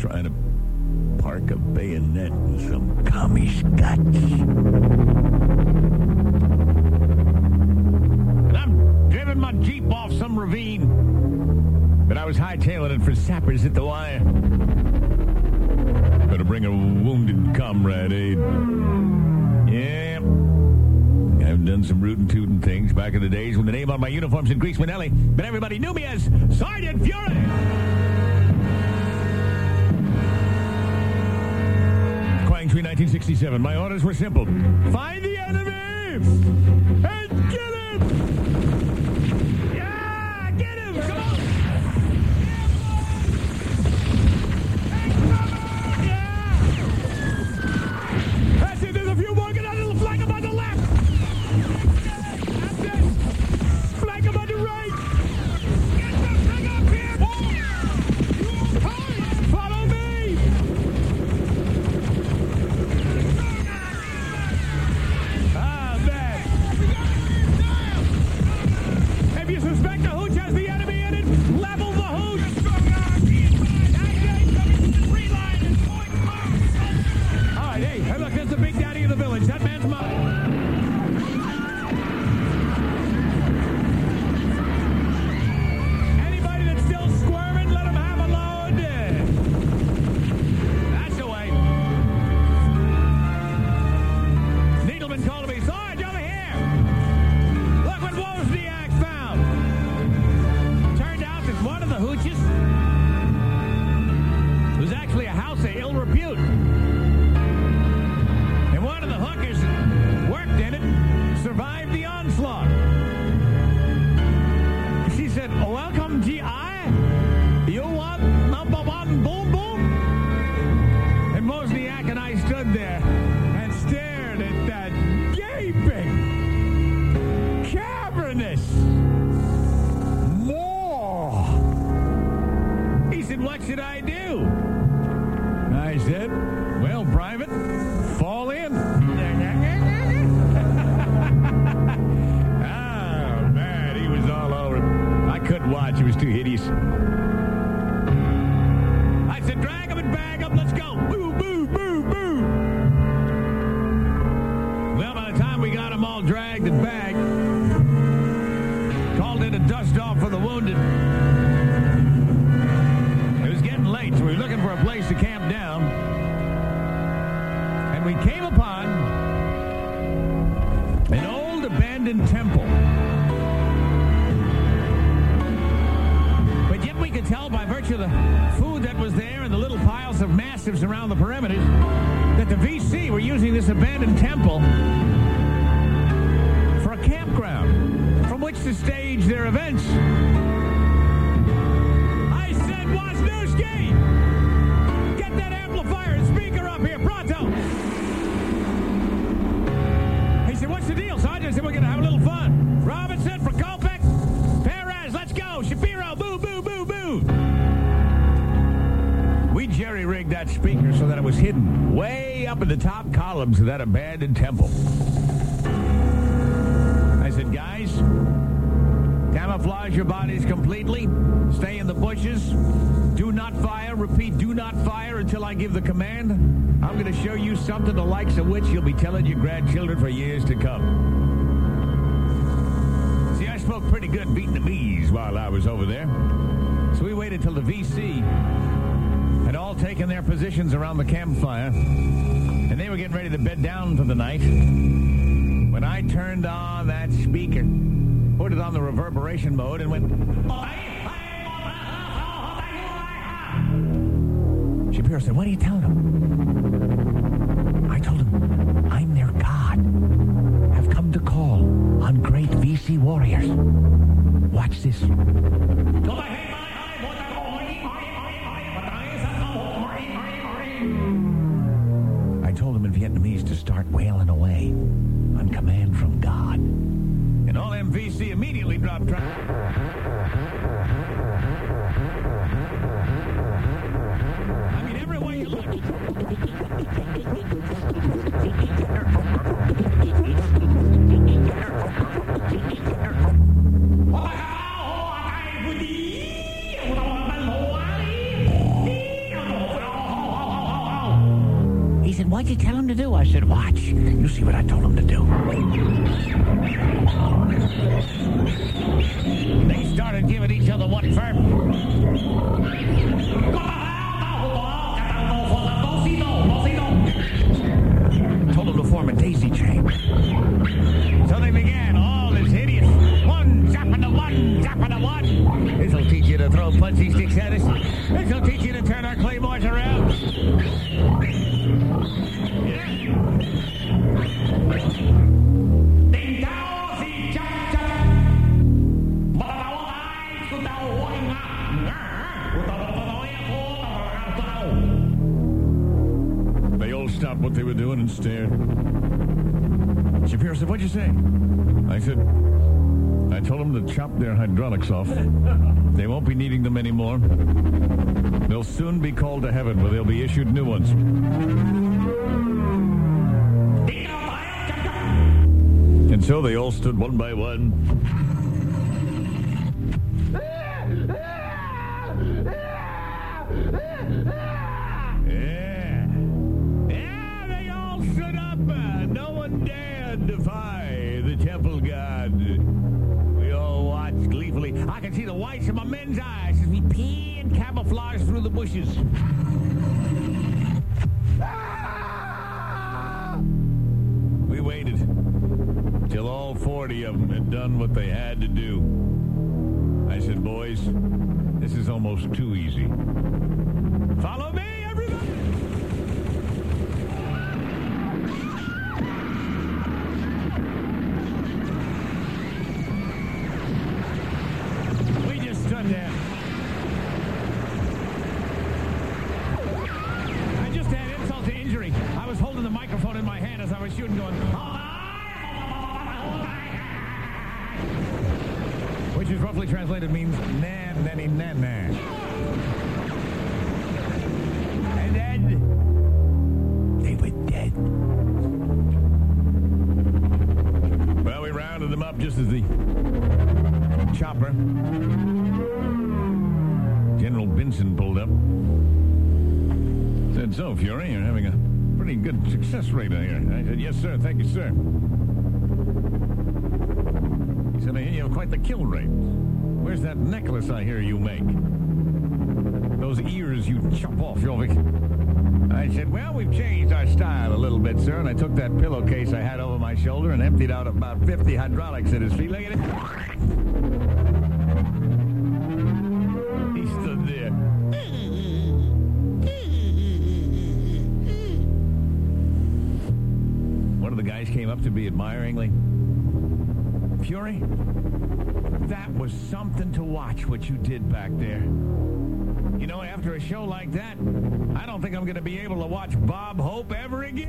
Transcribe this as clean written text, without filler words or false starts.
trying to park a bayonet in some commie's guts. And I'm driving my Jeep off some ravine, but I was hightailing it for sappers at the wire. Gonna bring a wounded comrade aid. Yeah. I've done some rootin' tootin' things back in the days when the name on my uniform said Grease Manelli, but everybody knew me as Sergeant Fury. Quang Tree, 1967. My orders were simple. Find the enemy and get him! Yeah, get him! Come on! Yeah! That's it, there's a few more. Get out of the flank him on the left! That's it! Flank him on the right! Get the thing up here! Follow me! If you suspect the hooch has the enemy in it, level the hooch! All right, hey, look, that's the big daddy of the village. That man's mine. Anybody that's still squirming, let him have a load. That's the way. Needleman called me, Sarge, over here. Look what Wozniak found. Turned out that one of the hooches was actually a house of ill repute. And one of the hookers that worked in it survived the onslaught. She said, welcome, G.I. You want number one boom boom? And Wozniak and I stood there and stared at that gaping, cavernous maw. He said, what should I do? I said, well, Private, fall in. Oh, man, he was all over it. I couldn't watch. It was too hideous. I said, drag him and bag him. Let's go. Boo, boo, boo, boo. Well, by the time we got them all dragged and bagged, called in a dust-off for the wounded. It was getting late, so we were looking for a place to camp down. And we came upon an old abandoned temple. But yet we could tell by virtue of the food that was there and the little piles of massives around the perimeters that the VC were using this abandoned temple for a campground from which to stage their events. I said, Wisniewski, get that amplifier and speaker up here, pronto. He said, what's the deal, Sergeant? I said, we're going to have a little fun. Robinson, Prokopik, Perez, let's go. Shapiro, boo, boo, boo, boo. We jerry-rigged that speaker so that it was hidden way up in the top columns of that abandoned temple. I said, guys, camouflage your bodies completely. Stay in the bushes. Do not fire. Repeat, do not fire until I give the command. I'm going to show you something the likes of which you'll be telling your grandchildren for years to come. See, I spoke pretty good Vietnamese while I was over there. So we waited till the VC had all taken their positions around the campfire, and they were getting ready to bed down for the night, when I turned on that speaker, put it on the reverberation mode, and went... Shapiro said, what are you telling them? I told him, I'm their God. Have come to call on great VC warriors. Watch this. I told him in Vietnamese to start wailing away on command from God. And all them VC immediately dropped track. I mean, every way you look. He said, what'd you tell him to do? I said, watch. You see what I told him to do. They started giving each other what for? Told him to form a daisy chain. So they began all this hideous one, zapping the one, zapping the one. This'll teach you to throw punchy sticks at us. This'll teach you to turn our claymores around. They all stopped what they were doing and stared. Shapiro said, what'd you say? I said, I told them to chop their hydraulics off. They won't be needing them anymore. They'll soon be called to heaven where they'll be issued new ones. And so they all stood one by one. Yeah, they all stood up. No one dared defy the temple god. We all watched gleefully. I could see the whites of my men's eyes as we peered camouflage through the bushes. We waited till all 40 of them had done what they had to do. I said, boys, this is almost too easy. Follow me, everybody! We just stood there. I just had insult to injury. I was holding the microphone in my hand as I was shooting, going, which is roughly translated means nah, nanny, nah, nah. And then they were dead. Well, we rounded them up just as the chopper, General Benson, pulled up. Said, so, Fury, you're having a pretty good success rate here. I said, yes, sir. Thank you, sir. He said, I hear you have quite the kill rate. Where's that necklace I hear you make? Those ears you chop off, Jorvik. I said, well, we've changed our style a little bit, sir, and I took that pillowcase I had over my shoulder and emptied out about 50 hydraulics at his feet. Look at it. He stood there. One of the guys came up to me admiringly. Fury, that was something to watch what you did back there. You know, after a show like that, I don't think I'm going to be able to watch Bob Hope ever again.